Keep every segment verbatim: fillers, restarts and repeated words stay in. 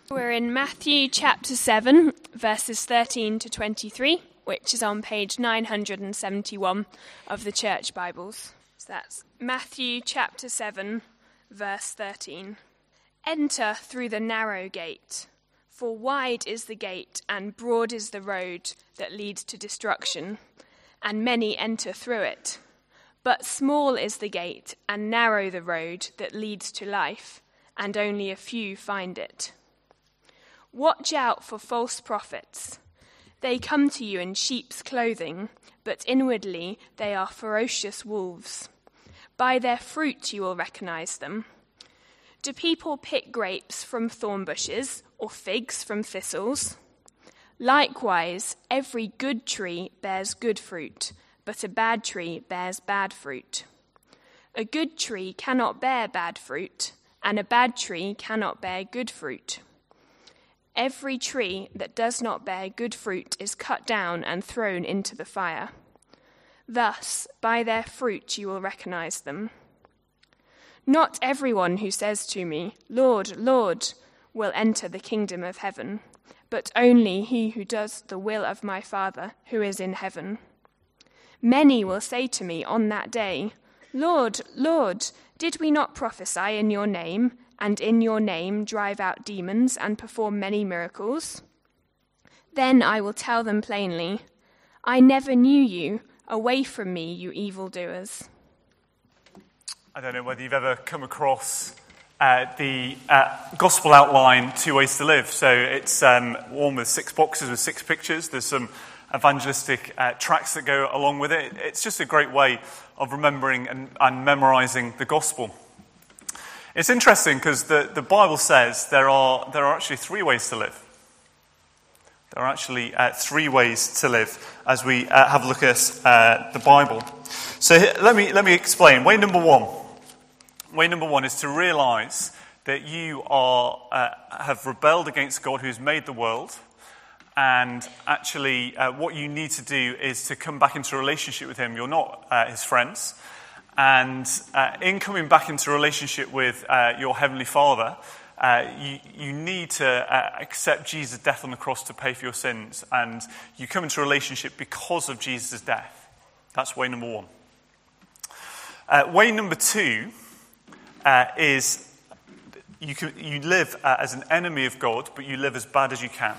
We're in Matthew chapter seven, verses thirteen to twenty-three, which is on page nine hundred seventy-one of the Church Bibles. So that's Matthew chapter seven, verse thirteen. Enter through the narrow gate, for wide is the gate and broad is the road that leads to destruction, and many enter through it. But small is the gate and narrow the road that leads to life, and only a few find it. Watch out for false prophets. They come to you in sheep's clothing, but inwardly they are ferocious wolves. By their fruit you will recognize them. Do people pick grapes from thorn bushes or figs from thistles? Likewise, every good tree bears good fruit, but a bad tree bears bad fruit. A good tree cannot bear bad fruit, and a bad tree cannot bear good fruit. Every tree that does not bear good fruit is cut down and thrown into the fire. Thus, by their fruit you will recognize them. Not everyone who says to me, 'Lord, Lord,' will enter the kingdom of heaven, but only he who does the will of my Father who is in heaven. Many will say to me on that day, 'Lord, Lord, did we not prophesy in your name, and in your name drive out demons and perform many miracles?' Then I will tell them plainly, 'I never knew you. Away from me, you evildoers.'" I don't know whether you've ever come across uh, the uh, gospel outline, Two Ways to Live. So it's um, one with six boxes with six pictures. There's some evangelistic uh, tracts that go along with it. It's just a great way of remembering and, and memorizing the gospel. It's interesting because the, the Bible says there are there are actually three ways to live. There are actually uh, three ways to live as we uh, have a look at uh, the Bible. So here, let me let me explain. Way number one. Way number one is to realise that you are uh, have rebelled against God who has made the world, and actually uh, what you need to do is to come back into a relationship with him. You're not uh, his friends. And uh, in coming back into a relationship with uh, your Heavenly Father, uh, you, you need to uh, accept Jesus' death on the cross to pay for your sins. And you come into a relationship because of Jesus' death. That's way number one. Uh, way number two uh, is you, can, you live uh, as an enemy of God, but you live as bad as you can.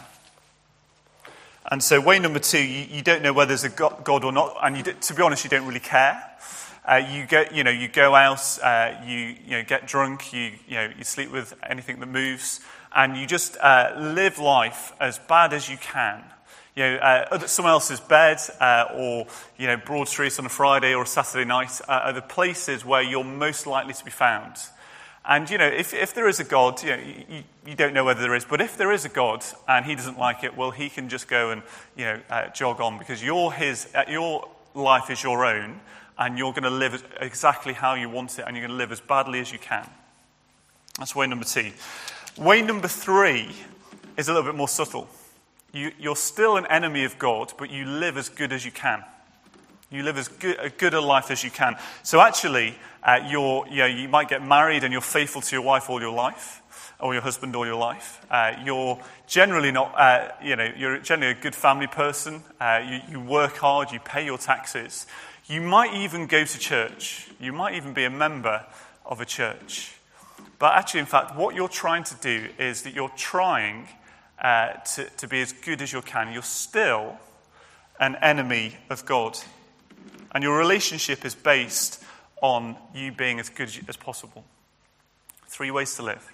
And so way number two, you, you don't know whether there's a God or not. And you, to be honest, you don't really care. Uh, you get, you know, you go out, uh, you, you know, get drunk, you, you know, you sleep with anything that moves, and you just uh, live life as bad as you can. You know, uh, someone else's bed, uh, or you know, Broad Street on a Friday or a Saturday night uh, are the places where you're most likely to be found. And you know, if if there is a God, you know, you, you don't know whether there is, but if there is a God and he doesn't like it, well, he can just go and you know uh, jog on because you're his, uh, your life is your own. And you're going to live exactly how you want it, and you're going to live as badly as you can. That's way number two. Way number three is a little bit more subtle. You, you're still an enemy of God, but you live as good as you can. You live as good, a good a life as you can. So actually, uh, you're, you know, you might get married and you're faithful to your wife all your life, or your husband all your life. Uh, you're generally not, uh, you know, you're generally a good family person. Uh, you, you work hard, you pay your taxes. You might even go to church. You might even be a member of a church. But actually, in fact, what you're trying to do is that you're trying uh, to, to be as good as you can. You're still an enemy of God. And your relationship is based on you being as good as possible. Three ways to live.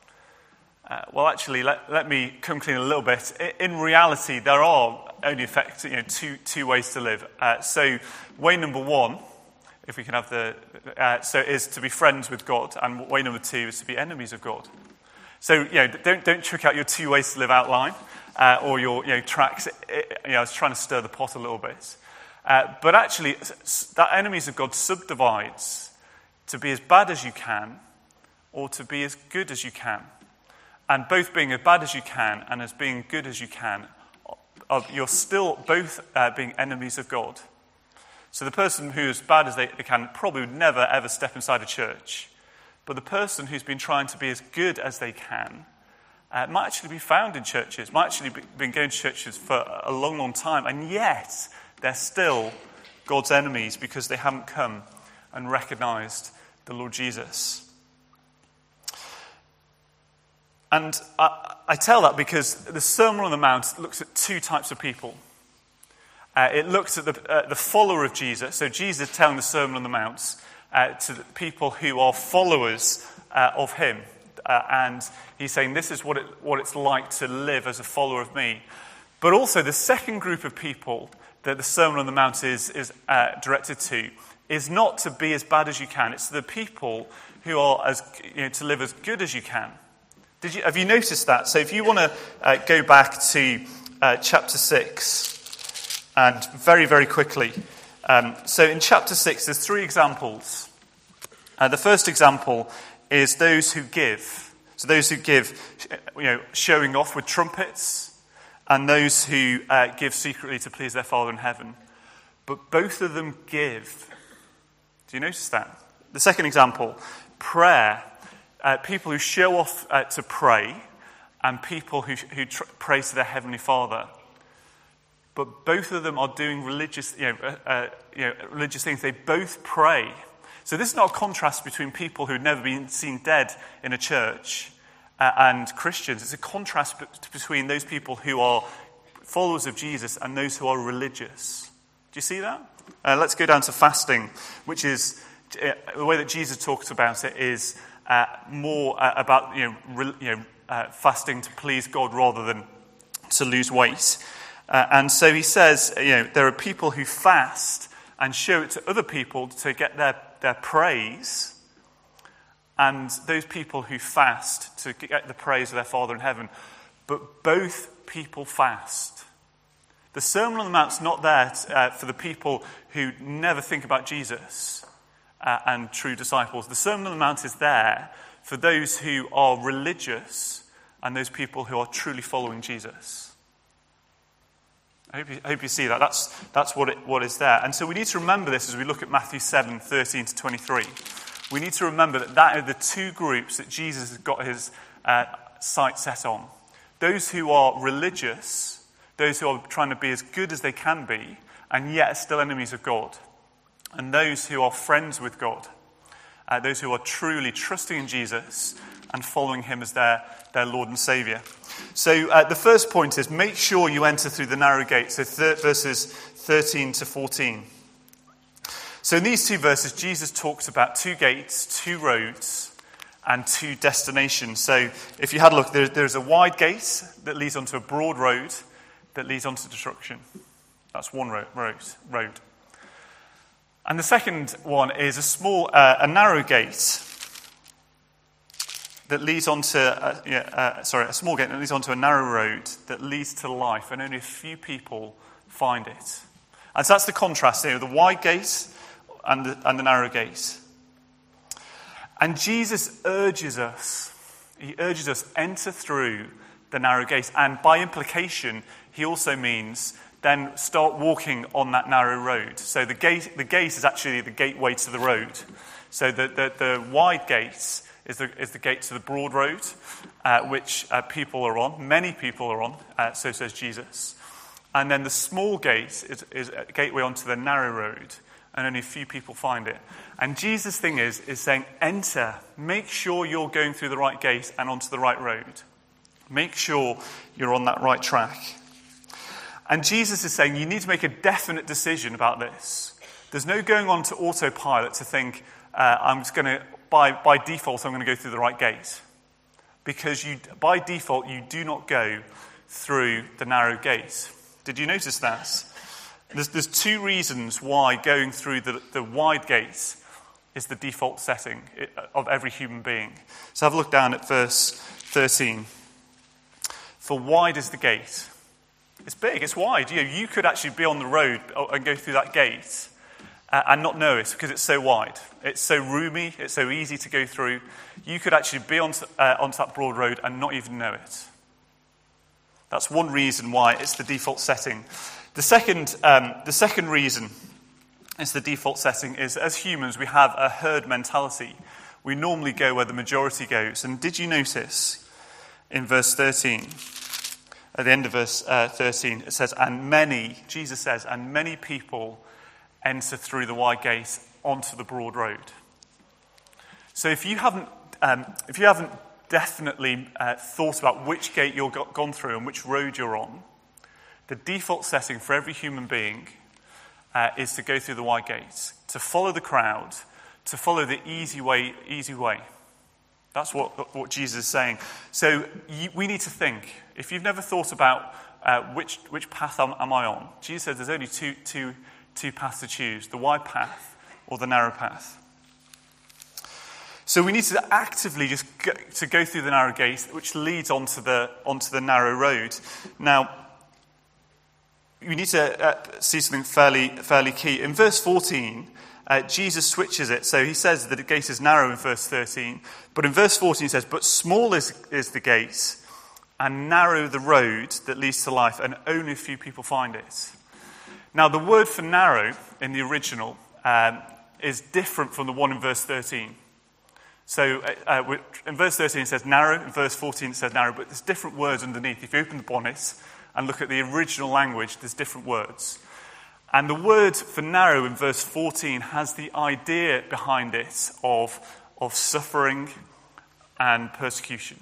Uh, well, actually, let, let me come clean a little bit. In, in reality, there are only effect, you know, two two ways to live. Uh, so, way number one, if we can have the, uh, so is to be friends with God, and way number two is to be enemies of God. So, you know, don't don't trick out your two ways to live outline uh, or your you know tracks. It, you know, I was trying to stir the pot a little bit, uh, but actually, that enemies of God subdivides to be as bad as you can, or to be as good as you can. And both being as bad as you can and as being good as you can, you're still both uh, being enemies of God. So the person who is bad as they can probably would never, ever step inside a church. But the person who's been trying to be as good as they can uh, might actually be found in churches, might actually be, been going to churches for a long, long time, and yet they're still God's enemies because they haven't come and recognized the Lord Jesus. And I, I tell that because the Sermon on the Mount looks at two types of people. Uh, it looks at the, uh, the follower of Jesus. So Jesus telling the Sermon on the Mount uh, to the people who are followers uh, of him. Uh, and he's saying this is what, it, what it's like to live as a follower of me. But also the second group of people that the Sermon on the Mount is, is uh, directed to is not to be as bad as you can. It's the people who are as, you know, to live as good as you can. Did you, have you noticed that? So if you want to uh, go back to uh, chapter six, and very, very quickly. Um, so in chapter six, there's three examples. Uh, the first example is those who give. So those who give, you know, showing off with trumpets, and those who uh, give secretly to please their Father in heaven. But both of them give. Do you notice that? The second example, prayer. Uh, people who show off uh, to pray, and people who, who tr- pray to their Heavenly Father. But both of them are doing religious, you know, uh, uh, you know, religious things. They both pray. So this is not a contrast between people who've never been seen dead in a church uh, and Christians. It's a contrast b- between those people who are followers of Jesus and those who are religious. Do you see that? Uh, let's go down to fasting, which is uh, the way that Jesus talks about it is uh, more uh, about you know, re- you know uh, fasting to please God rather than to lose weight. Uh, and so he says, you know, there are people who fast and show it to other people to get their, their praise, and those people who fast to get the praise of their Father in heaven. But both people fast. The Sermon on the Mount's not there uh, for the people who never think about Jesus uh, and true disciples. The Sermon on the Mount is there for those who are religious and those people who are truly following Jesus. I hope you, I hope you see that. That's, that's what, it, what is there. And so we need to remember this as we look at Matthew seven, thirteen to twenty-three. We need to remember that that are the two groups that Jesus has got his uh, sight set on. Those who are religious, those who are trying to be as good as they can be, and yet are still enemies of God. And those who are friends with God. Uh, those who are truly trusting in Jesus and following him as their, their Lord and Saviour. So uh, the first point is make sure you enter through the narrow gate. So th- verses thirteen to fourteen. So in these two verses, Jesus talks about two gates, two roads, and two destinations. So if you had a look, there, there's a wide gate that leads onto a broad road that leads onto destruction. That's one road. road, road. And the second one is a small, uh, a narrow gate that leads onto, uh, yeah, uh, sorry, a small gate that leads onto a narrow road that leads to life, and only a few people find it. And so that's the contrast here, the wide gate and the, and the narrow gate. And Jesus urges us, he urges us, enter through the narrow gate. And by implication, he also means then start walking on that narrow road. So the gate, the gate is actually the gateway to the road. So the, the, the wide gate is the, is the gate to the broad road, uh, which uh, people are on. Many people are on, uh, so says Jesus. And then the small gate is, is a gateway onto the narrow road, and only a few people find it. And Jesus' thing is, is saying, enter. Make sure you're going through the right gate and onto the right road. Make sure you're on that right track. And Jesus is saying, you need to make a definite decision about this. There's no going on to autopilot to think, uh, I'm just going to, by, by default, I'm going to go through the right gate. Because you, by default, you do not go through the narrow gate. Did you notice that? There's, there's two reasons why going through the, the wide gate is the default setting of every human being. So have a look down at verse thirteen. For wide is the gate. It's big, it's wide. You know, you could actually be on the road and go through that gate uh, and not know it because it's so wide. It's so roomy, it's so easy to go through. You could actually be onto, uh, onto that broad road and not even know it. That's one reason why it's the default setting. The second, um, the second reason it's the default setting is, as humans, we have a herd mentality. We normally go where the majority goes. And did you notice in verse thirteen. At the end of verse uh, thirteen, it says, and many, Jesus says, and many people enter through the wide gate onto the broad road. So if you haven't, um, if you haven't definitely uh, thought about which gate you've got, gone through and which road you're on, the default setting for every human being uh, is to go through the wide gate, to follow the crowd, to follow the easy way, easy way. That's what, what Jesus is saying. So you, we need to think. If you've never thought about uh, which which path am, am I on, Jesus says there's only two, two, two paths to choose, the wide path or the narrow path. So we need to actively just go, to go through the narrow gate, which leads onto the, onto the narrow road. Now, we need to uh, see something fairly, fairly key. In verse fourteen, Uh, Jesus switches it. So he says that the gate is narrow in verse thirteen. But in verse fourteen he says, but small is, is the gate and narrow the road that leads to life, and only a few people find it. Now the word for narrow in the original um, is different from the one in verse thirteen. So uh, in verse thirteen it says narrow, in verse fourteen it says narrow, but there's different words underneath. If you open the bonnet and look at the original language, there's different words. And the word for narrow in verse fourteen has the idea behind it of, of suffering and persecution.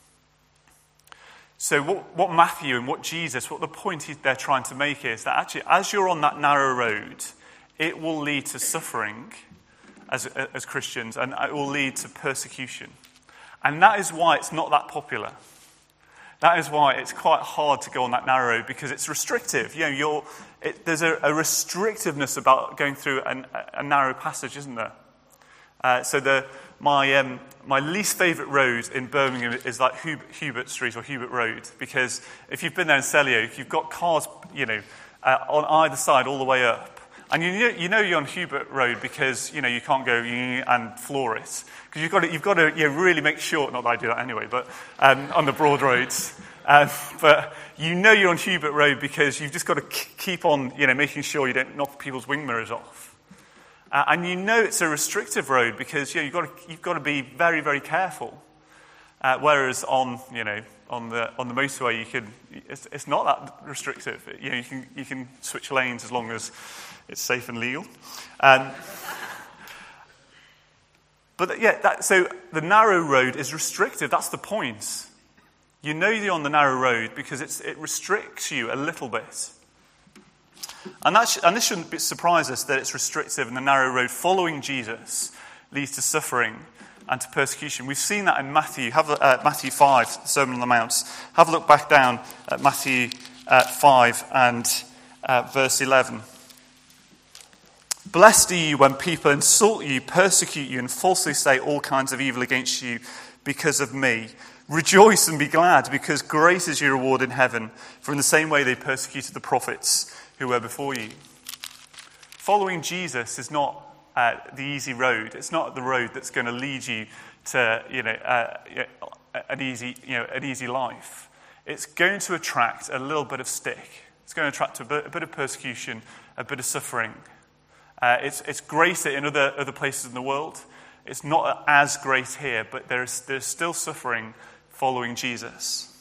So what, what Matthew and what Jesus, what the point they're trying to make is that actually as you're on that narrow road, it will lead to suffering as, as Christians, and it will lead to persecution. And that is why it's not that popular. That is why it's quite hard to go on that narrow road, because it's restrictive. You know, you're, it, there's a, a restrictiveness about going through an, a narrow passage, isn't there? Uh, so the my um, my least favourite road in Birmingham is like Hubert, Hubert Street or Hubert Road, because if you've been there in Selly Oak, you've got cars, you know, uh, on either side all the way up, and you know, you know you're on Hubert Road because you know you can't go and floor it, because you've got to, you've got to you know, really make sure. Not that I do that anyway, but um, on the broad roads. Um, but you know you're on Hubert Road because you've just got to k- keep on, you know, making sure you don't knock people's wing mirrors off. Uh, and you know it's a restrictive road because you know, you've got to, you've got to be very, very careful. Uh, whereas on, you know, on the on the motorway, you can it's, it's not that restrictive. You know, you can you can switch lanes as long as it's safe and legal. Um, but yeah, that, so the narrow road is restrictive. That's the point. You know you're on the narrow road because it's, it restricts you a little bit. And, that sh- and this shouldn't be, surprise us that it's restrictive and the narrow road following Jesus leads to suffering and to persecution. We've seen that in Matthew. Have a, uh, Matthew five, the Sermon on the Mount. Have a look back down at Matthew uh, five and uh, verse eleven. Blessed are you when people insult you, persecute you, and falsely say all kinds of evil against you because of me. Rejoice and be glad, because great is your reward in heaven, for in the same way they persecuted the prophets who were before you. Following Jesus is not uh, the easy road. It's not the road that's going to lead you to, you know, uh, an easy, you know, an easy life. It's going to attract a little bit of stick. It's going to attract a bit, a bit of persecution, a bit of suffering. Uh, it's, it's greater in other other places in the world. It's not as great here, but there's there's still suffering following Jesus.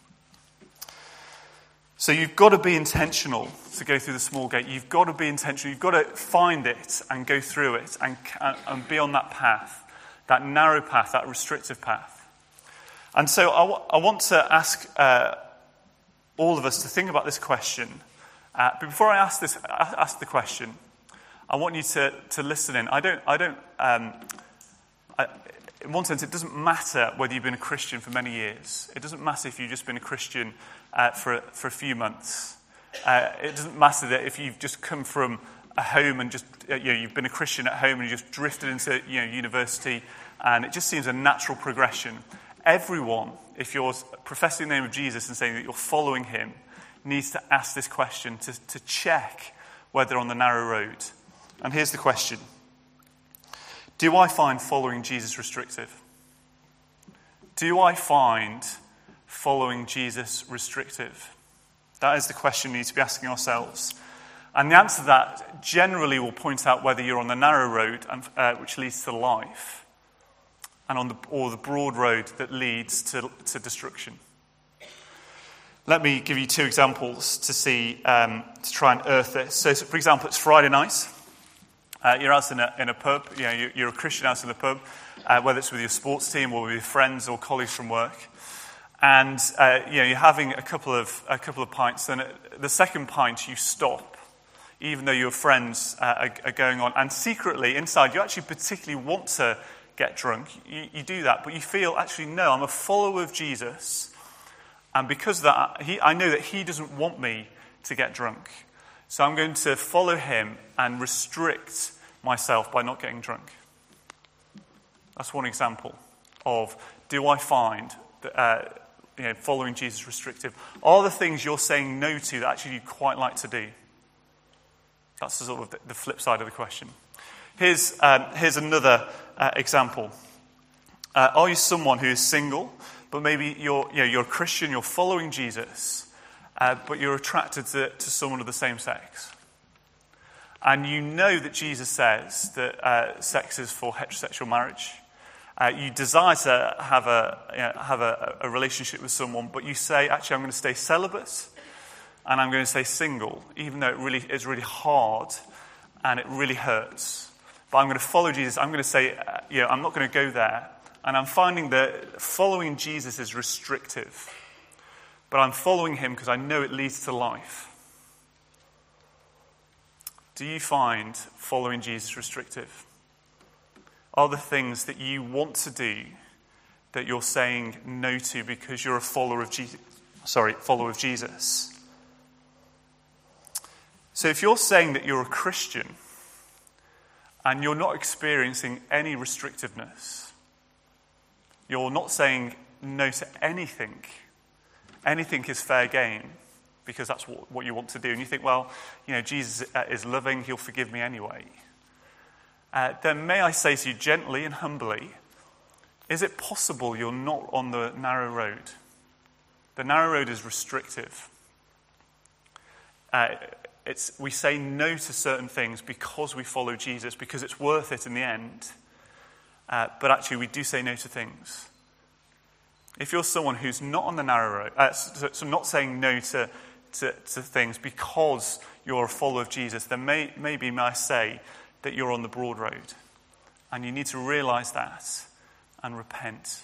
So you've got to be intentional to go through the small gate. You've got to be intentional. You've got to find it and go through it and, and be on that path, that narrow path, that restrictive path. And so I, w- I want to ask uh, all of us to think about this question. Uh, but before I ask this, ask the question, I want you to, to listen in. I don't. I don't. Um, I, In one sense, it doesn't matter whether you've been a Christian for many years. It doesn't matter if you've just been a Christian uh, for, for a few months. Uh, it doesn't matter that if you've just come from a home and just, uh, you know, you've been a Christian at home and you just drifted into, you know, university, and it just seems a natural progression. Everyone, if you're professing the name of Jesus and saying that you're following him, needs to ask this question to, to check whether they're on the narrow road. And here's the question. Do I find following Jesus restrictive? Do I find following Jesus restrictive? That is the question we need to be asking ourselves. And the answer to that generally will point out whether you're on the narrow road, and, uh, which leads to life, and on the, or the broad road that leads to, to destruction. Let me give you two examples to see, um, to try and earth this. So, so, for example, it's Friday night. Uh, you're out in a, in a pub. You know, you're, you're a Christian out in the pub, uh, whether it's with your sports team or with your friends or colleagues from work. And uh, you know, you're having a couple of a couple of pints. And at the second pint, you stop, even though your friends uh, are, are going on. And secretly, inside, you actually particularly want to get drunk. You, you do that, but you feel, actually, no, I'm a follower of Jesus. And because of that, he, I know that he doesn't want me to get drunk. So I'm going to follow him and restrict myself by not getting drunk. That's one example of, do I find that uh, you know, following Jesus restrictive? Are the things you're saying no to that actually you quite like to do? That's the sort of the flip side of the question. Here's, um, here's another uh, example. Uh, are you someone who is single, but maybe you're, you know, you're a Christian, you're following Jesus, uh, but you're attracted to, to someone of the same sex? And you know that Jesus says that uh, sex is for heterosexual marriage. Uh, you desire to have a you know, have a, a relationship with someone, but you say, actually, I'm going to stay celibate, and I'm going to stay single, even though it really is really hard, and it really hurts. But I'm going to follow Jesus. I'm going to say, uh, you know, I'm not going to go there. And I'm finding that following Jesus is restrictive. But I'm following him because I know it leads to life. Do you find following Jesus restrictive? Are the things that you want to do that you're saying no to because you're a follower of Jesus? Sorry, follower of Jesus. So if you're saying that you're a Christian and you're not experiencing any restrictiveness, you're not saying no to anything. Anything is fair game because that's what, what you want to do. And you think, well, you know, Jesus is loving, he'll forgive me anyway. Uh, then may I say to you gently and humbly, is it possible you're not on the narrow road? The narrow road is restrictive. Uh, it's, we say no to certain things because we follow Jesus, because it's worth it in the end. Uh, but actually, we do say no to things. If you're someone who's not on the narrow road, uh, so, so not saying no to, to, to things because you're a follower of Jesus, then may, maybe may I say that you're on the broad road. And you need to realize that and repent.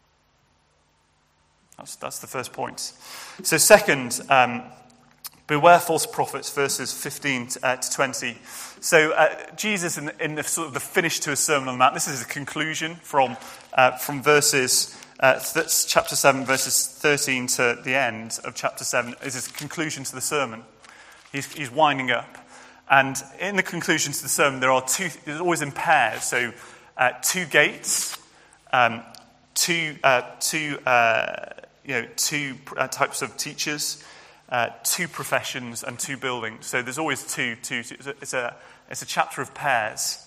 That's, that's the first point. So second, um, beware false prophets, verses fifteen to, uh, to twenty. So uh, Jesus, in, in the sort of the finish to his Sermon on the Mount, this is a conclusion from uh, from verses uh, th- chapter seven, verses thirteen to the end of chapter seven. Is his conclusion to the sermon. He's, he's winding up, and in the conclusion to the sermon, there are two. It's always in pairs. So uh, two gates, um, two uh, two uh, you know two uh, types of teachers. Uh, two professions and two buildings. So there's always two. two, two it's, a, it's a chapter of pairs.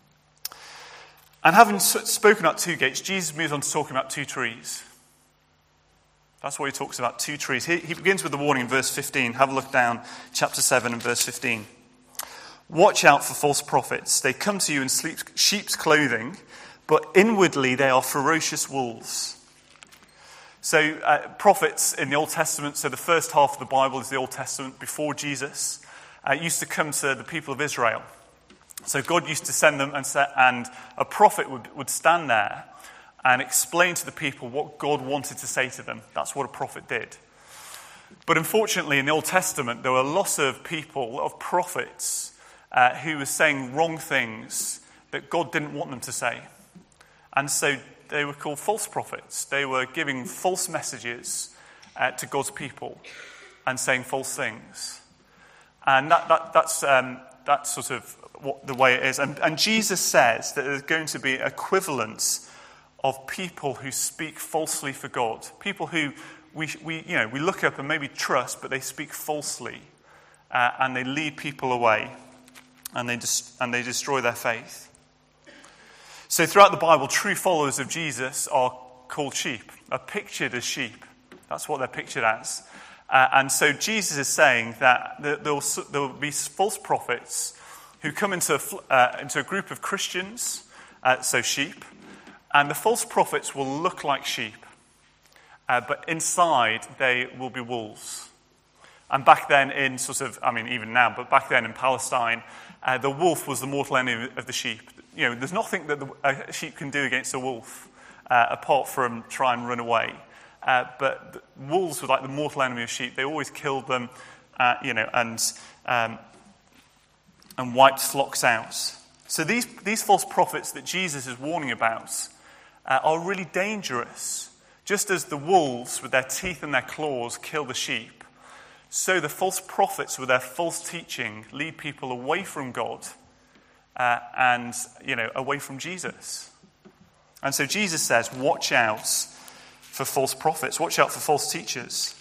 And having spoken about two gates, Jesus moves on to talking about two trees. That's what he talks about, two trees. He, he begins with the warning in verse fifteen. Have a look down, chapter seven and verse fifteen. Watch out for false prophets. They come to you in sheep's clothing, but inwardly they are ferocious wolves. So uh, prophets in the Old Testament, so the first half of the Bible is the Old Testament before Jesus, uh, used to come to the people of Israel. So God used to send them, and, say, and a prophet would, would stand there and explain to the people what God wanted to say to them. That's what a prophet did. But unfortunately, in the Old Testament, there were lots of people, a lot of prophets, uh, who were saying wrong things that God didn't want them to say. And so they were called false prophets. They were giving false messages uh, to God's people and saying false things. And that, that, that's, um, that's sort of what the way it is. And, and Jesus says that there's going to be equivalents of people who speak falsely for God. People who we, we, you know, we look up and maybe trust, but they speak falsely. Uh, and they lead people away. And they, dis- and they destroy their faith. So throughout the Bible, true followers of Jesus are called sheep, are pictured as sheep. That's what they're pictured as. Uh, and so Jesus is saying that there will, there will be false prophets who come into a, uh, into a group of Christians, uh, so sheep, And the false prophets will look like sheep, uh, but inside they will be wolves. And back then in sort of, I mean, even now, but back then in Palestine, uh, the wolf was the mortal enemy of the sheep. You know, there's nothing that the, a sheep can do against a wolf uh, apart from try and run away. Uh, but the wolves were like the mortal enemy of sheep. They always killed them, uh, you know, and um, and wiped flocks out. So these these false prophets that Jesus is warning about uh, are really dangerous. Just as the wolves with their teeth and their claws kill the sheep, so the false prophets with their false teaching lead people away from God uh, and, you know, away from Jesus. And so Jesus says, watch out for false prophets. Watch out for false teachers.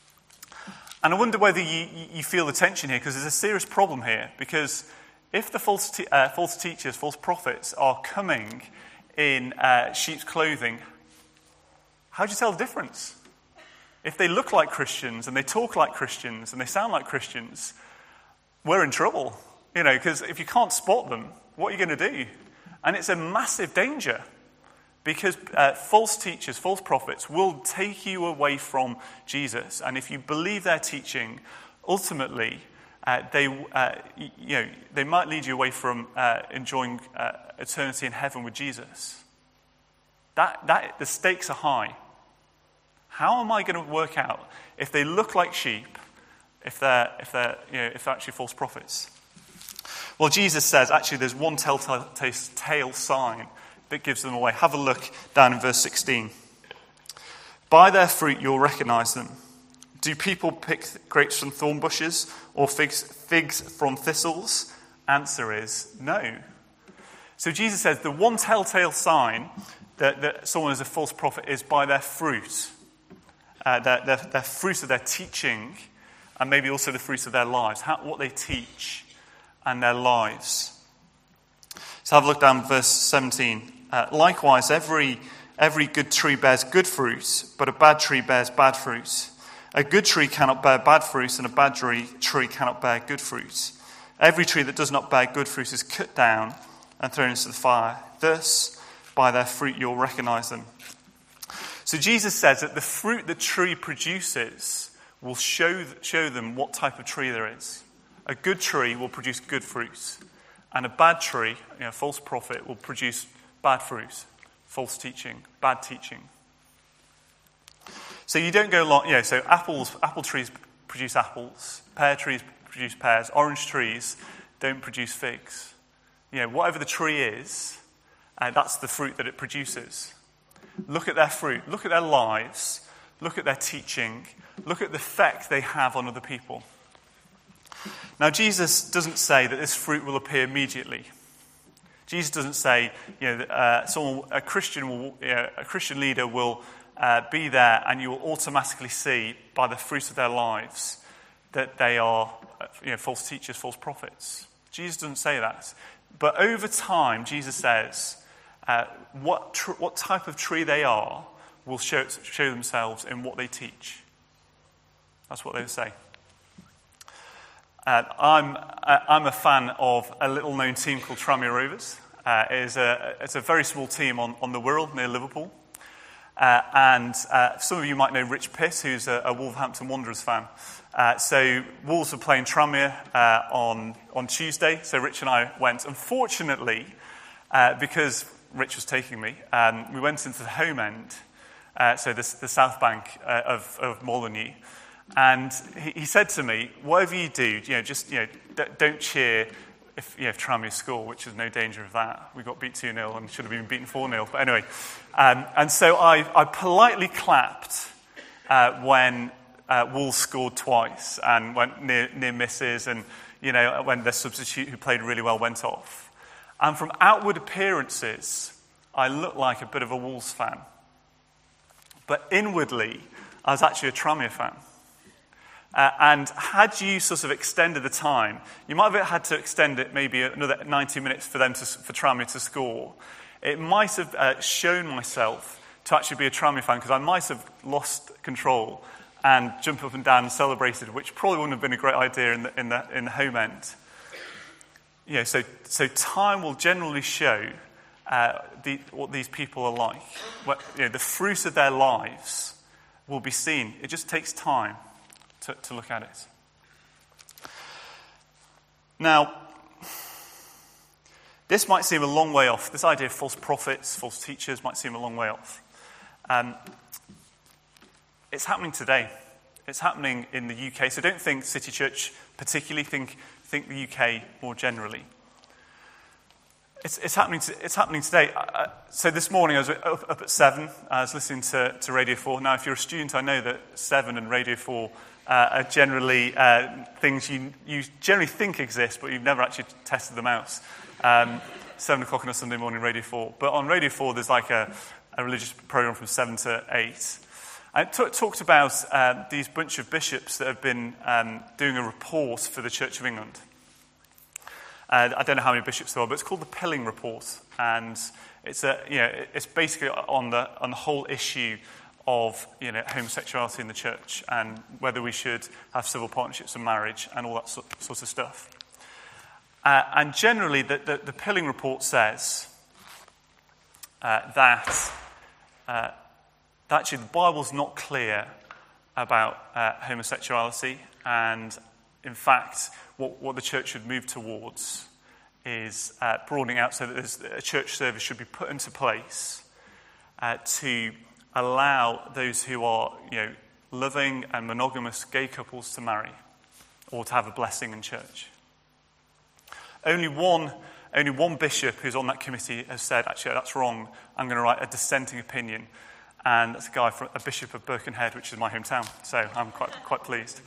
And I wonder whether you, you feel the tension here, because there's a serious problem here. Because if the false, te- uh, false teachers, false prophets are coming in uh, sheep's clothing, how do you tell the difference? If they look like Christians and they talk like Christians and they sound like Christians, we're in trouble. You know, because if you can't spot them, what are you going to do? And it's a massive danger. Because uh, false teachers, false prophets will take you away from Jesus. And if you believe their teaching, ultimately, uh, they uh, you know they might lead you away from uh, enjoying uh, eternity in heaven with Jesus. That that the stakes are high. How am I going to work out if they look like sheep, if they're if they're you know if they're actually false prophets? Well, Jesus says actually there's one telltale sign that gives them away. Have a look down in verse sixteen. By their fruit you'll recognize them. Do people pick grapes from thorn bushes or figs, figs from thistles? Answer is no. So Jesus says the one telltale sign that, that someone is a false prophet is by their fruit. Uh, their, their, their fruit of their teaching, and maybe also the fruit of their lives. How, what they teach and their lives. So have a look down verse seventeen. Uh, Likewise, every every good tree bears good fruit, but a bad tree bears bad fruit. A good tree cannot bear bad fruit, and a bad tree, tree cannot bear good fruit. Every tree that does not bear good fruit is cut down and thrown into the fire. Thus, by their fruit you'll recognize them. So Jesus says that the fruit the tree produces will show show them what type of tree there is. A good tree will produce good fruit, and a bad tree, you know, false prophet, will produce bad fruit, false teaching, bad teaching. So you don't go along, you know, so apples, apple trees produce apples, pear trees produce pears, orange trees don't produce figs. You know, whatever the tree is, uh, that's the fruit that it produces. Look at their fruit, look at their lives, look at their teaching, look at the effect they have on other people. Now, Jesus doesn't say that this fruit will appear immediately. Jesus doesn't say, you know, uh, someone, a Christian will, you know, a Christian leader will uh, be there, and you will automatically see by the fruit of their lives that they are, you know, false teachers, false prophets. Jesus doesn't say that, but over time, Jesus says, uh, what tr- what type of tree they are will show show themselves in what they teach. That's what they say. Uh, I'm uh, I'm a fan of a little-known team called Tranmere Rovers. Uh, it is a, it's a very small team on, on the Wirral near Liverpool. Uh, and uh, some of you might know Rich Pitt, who's a, a Wolverhampton Wanderers fan. Uh, so Wolves were playing Tranmere uh, on, on Tuesday, so Rich and I went. Unfortunately, uh, because Rich was taking me, um, we went into the home end, uh, so the, the south bank uh, of, of Molineux. And he, he said to me, whatever you do, you know, just you know, d- don't cheer if you know, if Tranmere score, which is no danger of that. We got beat two nil and should have been beaten four nil. But anyway, um, and so I, I politely clapped uh, when uh, Wolves scored twice and went near, near misses, and you know when their substitute who played really well went off. And from outward appearances, I looked like a bit of a Wolves fan. But inwardly, I was actually a Tranmere fan. Uh, and had you sort of extended the time, you might have had to extend it maybe another ninety minutes for them to, for Tranmere to score. It might have uh, shown myself to actually be a Tranmere fan, because I might have lost control and jumped up and down and celebrated, which probably wouldn't have been a great idea in the in the, in the home end. You know, so so time will generally show uh, the, what these people are like. What, you know, the fruit of their lives will be seen. It just takes time to, to look at it. Now, this might seem a long way off. This idea of false prophets, false teachers might seem a long way off. Um, it's happening today. It's happening in the U K. So don't think City Church particularly, think think the U K more generally. It's, it's happening. To, it's happening today. Uh, so this morning I was up, up at seven. I was listening to, to Radio Four. Now, if you're a student, I know that Seven and Radio Four uh, are generally uh, things you you generally think exist, but you've never actually tested them out. Um, Seven o'clock on a Sunday morning, Radio Four. But on Radio Four, there's like a, a religious program from seven to eight. I t- talked about uh, these bunch of bishops that have been um, doing a report for the Church of England. Uh, I don't know how many bishops there are, but it's called the Pilling Report, and it's a you know it's basically on the on the whole issue of you know homosexuality in the church and whether we should have civil partnerships and marriage and all that sort, sort of stuff. Uh, and generally, the, the, the Pilling Report says uh, that. Uh, Actually, the Bible's not clear about uh, homosexuality, and in fact, what, what the church should move towards is uh, broadening out so that there's, a church service should be put into place uh, to allow those who are, you know, loving and monogamous gay couples to marry or to have a blessing in church. Only one, only one bishop who's on that committee has said, actually, that's wrong. I'm going to write a dissenting opinion. And that's a guy, from a bishop of Birkenhead, which is my hometown. So I'm quite quite pleased.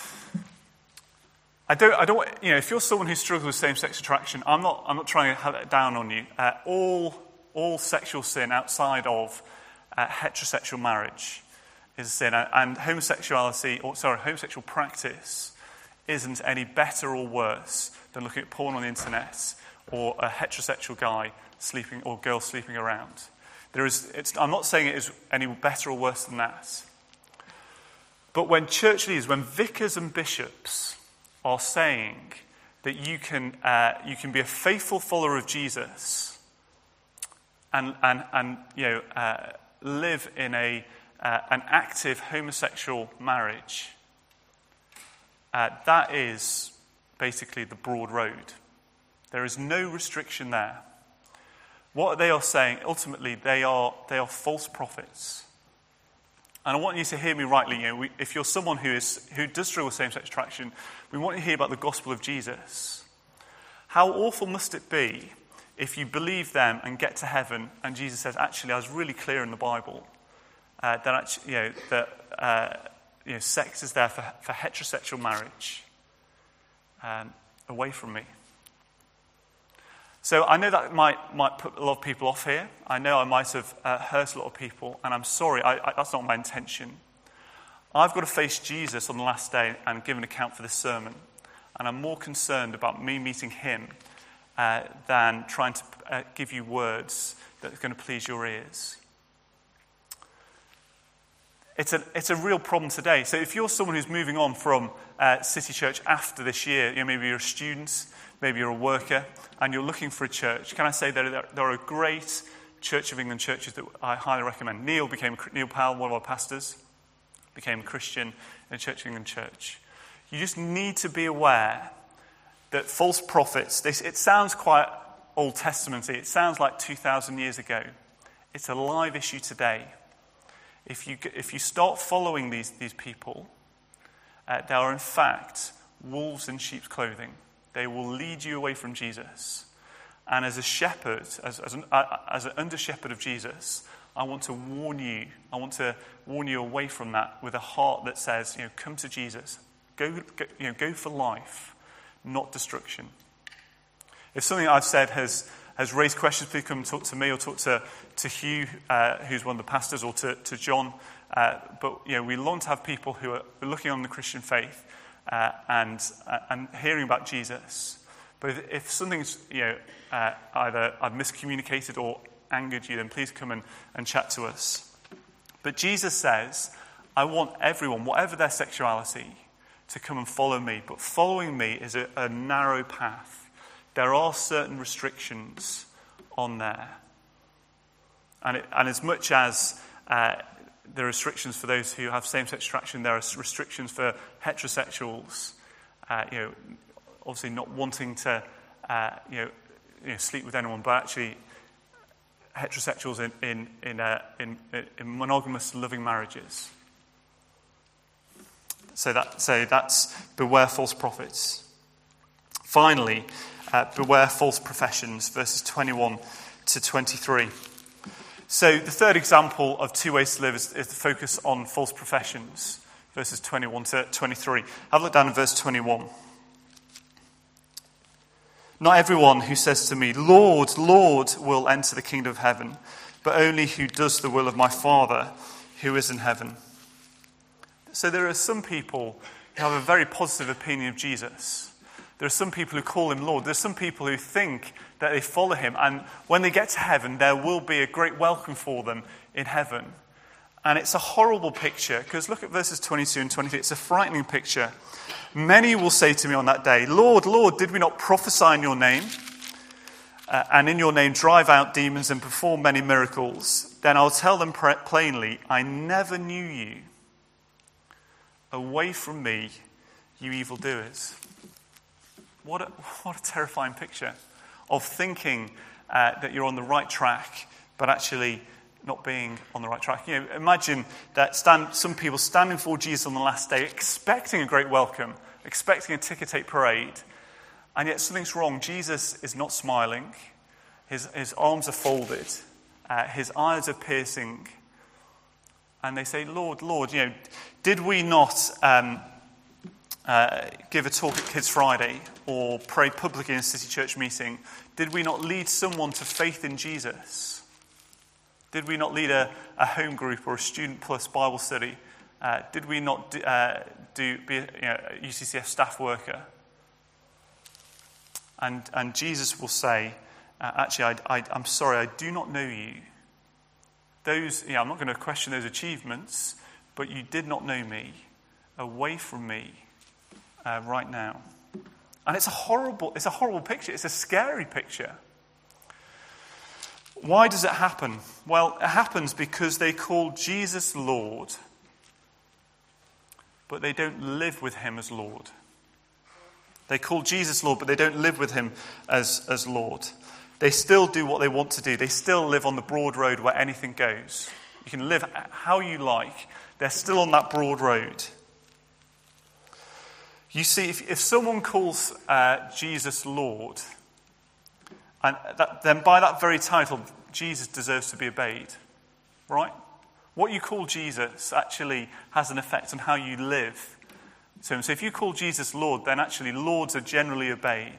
I don't, I don't, you know, if you're someone who struggles with same-sex attraction, I'm not, I'm not trying to have it down on you. Uh, all, all sexual sin outside of uh, heterosexual marriage is a sin, and homosexuality, or sorry, homosexual practice isn't any better or worse than looking at porn on the internet or a heterosexual guy sleeping or girl sleeping around. There is, it's, I'm not saying it is any better or worse than that. But when church leaders, when vicars and bishops are saying that you can uh, you can be a faithful follower of Jesus and and and you know uh, live in a uh, an active homosexual marriage, uh, that is basically the broad road. There is no restriction there. What they are saying, ultimately, they are they are false prophets. And I want you to hear me rightly. You know, we, if you're someone who is who does struggle with same-sex attraction, we want you to hear about the gospel of Jesus. How awful must it be if you believe them and get to heaven, and Jesus says, "Actually, I was really clear in the Bible uh, that actually, you know that uh, you know sex is there for for heterosexual marriage. Um, away from me." So I know that might might put a lot of people off here. I know I might have uh, hurt a lot of people, and I'm sorry. I, I, that's not my intention. I've got to face Jesus on the last day and give an account for this sermon, and I'm more concerned about me meeting him uh, than trying to uh, give you words that are going to please your ears. It's a it's a real problem today. So if you're someone who's moving on from uh, City Church after this year, you know, maybe you're a student, maybe you're a worker, and you're looking for a church, can I say that there, there are great Church of England churches that I highly recommend. Neil became Neil Powell, one of our pastors, became a Christian in a Church of England church. You just need to be aware that false prophets, they, it sounds quite Old Testament-y, it sounds like two thousand years ago. It's a live issue today. If you if you start following these, these people, uh, they are in fact wolves in sheep's clothing. They will lead you away from Jesus. And as a shepherd, as, as, an, uh, as an under-shepherd of Jesus, I want to warn you. I want to warn you away from that with a heart that says, you know, come to Jesus. Go, go, you know, go for life, not destruction. If something I've said has, has raised questions, please come and talk to me or talk to, to Hugh, uh, who's one of the pastors, or to, to John. Uh, but, you know, we long to have people who are looking on the Christian faith Uh, and uh, and hearing about Jesus. But if, if something's, you know, uh, either I've miscommunicated or angered you, then please come and, and chat to us. But Jesus says, I want everyone, whatever their sexuality, to come and follow me. But following me is a, a narrow path. There are certain restrictions on there. And, it, and as much as uh, there are restrictions for those who have same-sex attraction, there are restrictions for heterosexuals, uh, you know, obviously not wanting to uh, you, know, you know, sleep with anyone, but actually heterosexuals in, in, in, uh, in, in monogamous loving marriages. So, that, so that's beware false prophets. Finally, uh, beware false professions, verses twenty-one to twenty-three. So the third example of two ways to live is, is the focus on false professions, verses twenty-one to twenty-three. Have a look down at verse twenty-one. Not everyone who says to me, Lord, Lord, will enter the kingdom of heaven, but only who does the will of my Father who is in heaven. So there are some people who have a very positive opinion of Jesus. There are some people who call him Lord. There are some people who think that they follow him, and when they get to heaven, there will be a great welcome for them in heaven. And it's a horrible picture, because look at verses twenty-two and twenty-three. It's a frightening picture. Many will say to me on that day, Lord, Lord, did we not prophesy in your name? Uh, and in your name drive out demons and perform many miracles? Then I'll tell them plainly, I never knew you. Away from me, you evildoers. What a, what a terrifying picture of thinking uh, that you're on the right track, but actually not being on the right track. You know, imagine that stand, some people standing before Jesus on the last day, expecting a great welcome, expecting a ticker tape parade, and yet something's wrong. Jesus is not smiling. His, his arms are folded. Uh, his eyes are piercing. And they say, Lord, Lord, you know, did we not um, uh, give a talk at Kids Friday or pray publicly in a city church meeting? Did we not lead someone to faith in Jesus? Did we not lead a, a home group or a student plus Bible study? Uh, did we not do, uh, do be a, you know, a U C C F staff worker? And, and Jesus will say, uh, actually, I, I, I'm sorry, I do not know you. Those, you know, I'm not going to question those achievements, but you did not know me. Away from me uh, right now. And it's a horrible, it's a horrible picture. It's a scary picture. Why does it happen? Well, it happens because they call Jesus Lord, but they don't live with him as Lord. They call Jesus Lord, but they don't live with him as, as Lord. They still do what they want to do. They still live on the broad road where anything goes. You can live how you like. They're still on that broad road. You see, if, if someone calls uh, Jesus Lord, and that, then by that very title, Jesus deserves to be obeyed. Right? What you call Jesus actually has an effect on how you live. So, so if you call Jesus Lord, then actually lords are generally obeyed.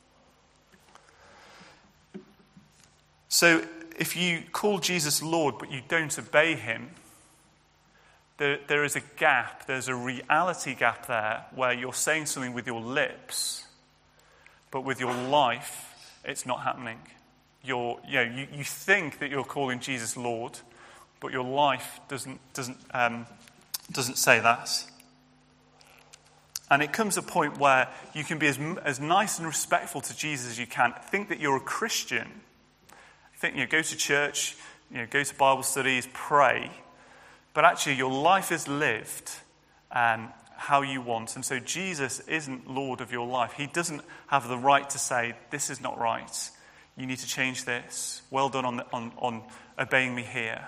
So if you call Jesus Lord but you don't obey him, there, there is a gap, there's a reality gap there where you're saying something with your lips, but with your life, it's not happening. You're, you know, you, you think that you're calling Jesus Lord, but your life doesn't, doesn't, um, doesn't say that. And it comes a point where you can be as, as nice and respectful to Jesus as you can, think that you're a Christian, think, you know, go to church, you know, go to Bible studies, pray, but actually your life is lived um, how you want. And so Jesus isn't Lord of your life. He doesn't have the right to say, this is not right. You need to change this. Well done on, the, on, on obeying me here.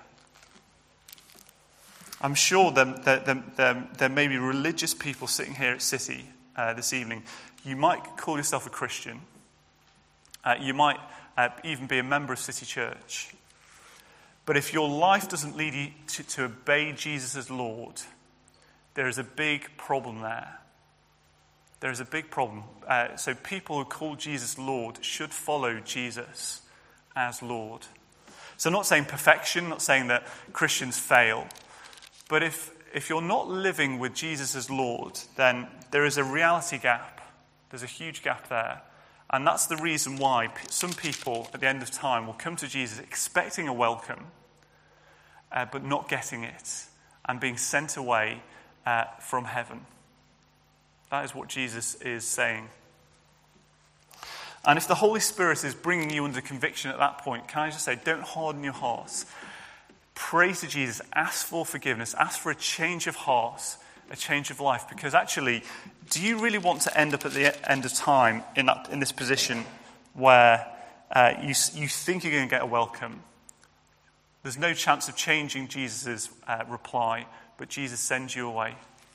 I'm sure there, there, there, there may be religious people sitting here at City uh, this evening. You might call yourself a Christian. Uh, you might uh, even be a member of City Church. But if your life doesn't lead you to, to obey Jesus as Lord, there is a big problem there. There is a big problem. Uh, so people who call Jesus Lord should follow Jesus as Lord. So I'm not saying perfection, not saying that Christians fail. But if, if you're not living with Jesus as Lord, then there is a reality gap. There's a huge gap there. And that's the reason why some people at the end of time will come to Jesus expecting a welcome, uh, but not getting it, and being sent away uh, from heaven. That is what Jesus is saying. And if the Holy Spirit is bringing you under conviction at that point, can I just say, don't harden your hearts. Pray to Jesus, ask for forgiveness, ask for a change of heart, a change of life. Because actually, do you really want to end up at the end of time in that in this position where uh, you, you think you're going to get a welcome? There's no chance of changing Jesus' uh, reply, but Jesus sends you away.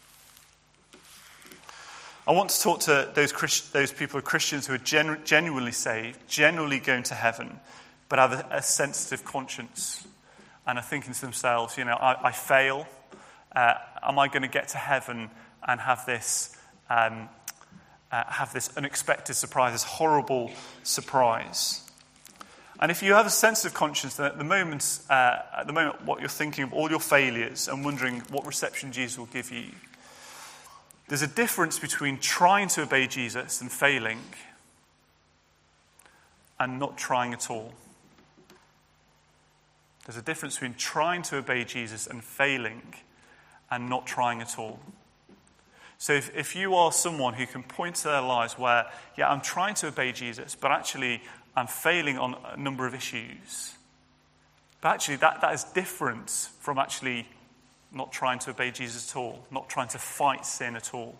I want to talk to those Christ- those people who are Christians who are genu- genuinely saved, genuinely going to heaven, but have a, a sensitive conscience and are thinking to themselves, you know, I, I fail. Uh, am I going to get to heaven and have this um, uh, have this unexpected surprise, this horrible surprise? And if you have a sensitive conscience, then at the moment, uh, at the moment, what you're thinking of all your failures and wondering what reception Jesus will give you. There's a difference between trying to obey Jesus and failing and not trying at all. There's a difference between trying to obey Jesus and failing and not trying at all. So if, if you are someone who can point to their lives where, yeah, I'm trying to obey Jesus, but actually I'm failing on a number of issues. But actually that, that is different from actually not trying to obey Jesus at all, not trying to fight sin at all.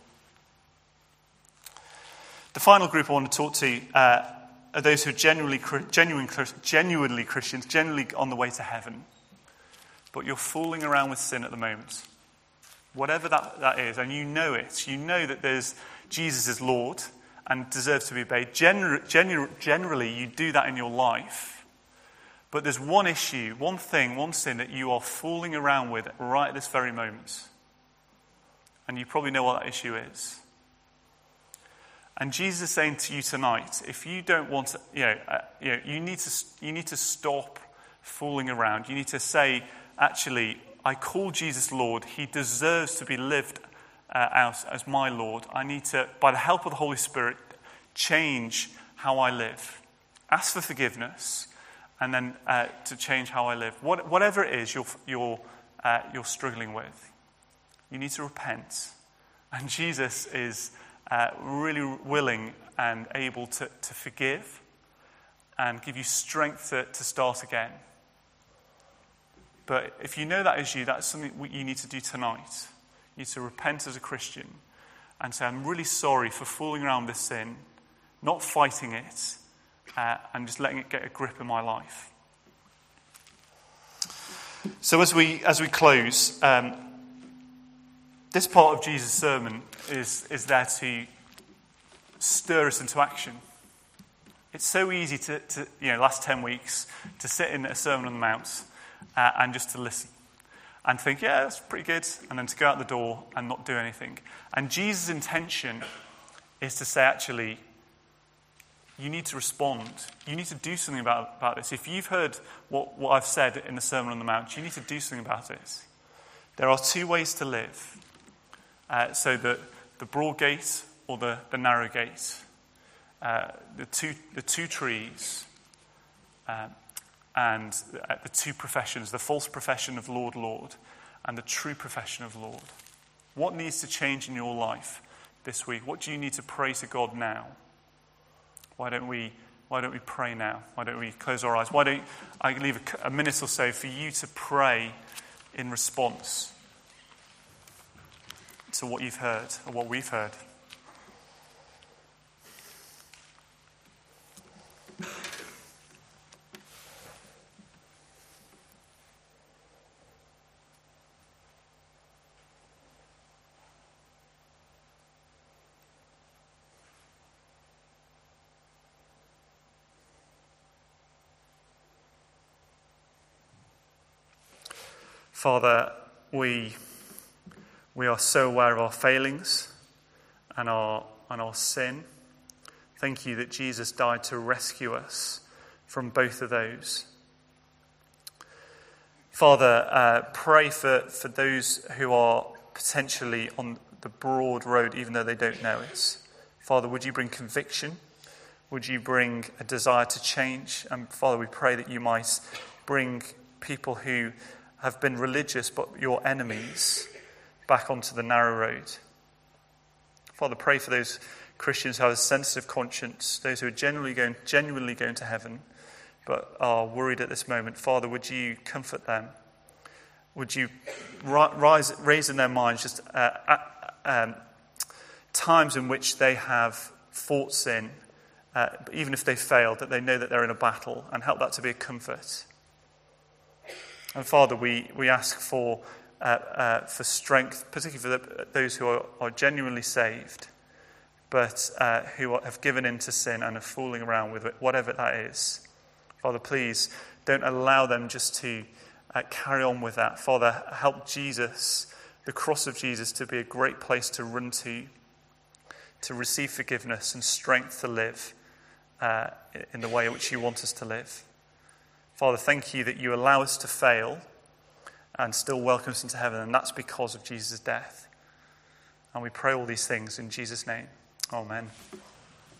The final group I want to talk to uh, are those who are genuinely, genuine, genuinely Christians, genuinely on the way to heaven. But you're fooling around with sin at the moment. Whatever that, that is, and you know it. You know that there's Jesus is Lord and deserves to be obeyed. Gener- gener- generally, you do that in your life. But there's one issue, one thing, one sin that you are fooling around with right at this very moment. And you probably know what that issue is. And Jesus is saying to you tonight, if you don't want to, you know, uh, you know, you need to, you need to stop fooling around. You need to say, actually, I call Jesus Lord. He deserves to be lived uh, out as my Lord. I need to, by the help of the Holy Spirit, change how I live. Ask for forgiveness. And then uh, to change how I live. What, whatever it is you're, you're, uh, you're struggling with, you need to repent. And Jesus is uh, really willing and able to, to forgive and give you strength to, to start again. But if you know that is you, that's something you need to do tonight. You need to repent as a Christian and say, I'm really sorry for fooling around with this sin, not fighting it, Uh, and just letting it get a grip in my life. So as we as we close, um, this part of Jesus' sermon is, is there to stir us into action. It's so easy to, to you know, last ten weeks, to sit in a Sermon on the Mount uh, and just to listen and think, yeah, that's pretty good, and then to go out the door and not do anything. And Jesus' intention is to say, actually, you need to respond. You need to do something about, about this. If you've heard what, what I've said in the Sermon on the Mount, you need to do something about it. There are two ways to live. Uh, so the, the broad gate or the, the narrow gate. Uh, the two the two trees uh, and uh, the two professions, the false profession of Lord, Lord, and the true profession of Lord. What needs to change in your life this week? What do you need to pray to God now? Why don't we why don't we pray now? Why don't we close our eyes? Why don't I leave a, a minute or so for you to pray in response to what you've heard or what we've heard? Father, we we are so aware of our failings and our and our sin. Thank you that Jesus died to rescue us from both of those. Father, uh, pray for, for those who are potentially on the broad road, even though they don't know it. Father, would you bring conviction? Would you bring a desire to change? And Father, we pray that you might bring people who have been religious but your enemies back onto the narrow road. Father, pray for those Christians who have a sensitive conscience, those who are genuinely going, genuinely going to heaven, but are worried at this moment. Father, would you comfort them? Would you rise, raise in their minds just uh, um, times in which they have fought sin, uh, even if they failed, that they know that they're in a battle, and help that to be a comfort. And Father, we, we ask for uh, uh, for strength, particularly for the, those who are, are genuinely saved, but uh, who are, have given in to sin and are fooling around with it, whatever that is. Father, please don't allow them just to uh, carry on with that. Father, help Jesus, the cross of Jesus, to be a great place to run to, to receive forgiveness and strength to live uh, in the way in which you want us to live. Father, thank you that you allow us to fail and still welcome us into heaven, and that's because of Jesus' death. And we pray all these things in Jesus' name. Amen.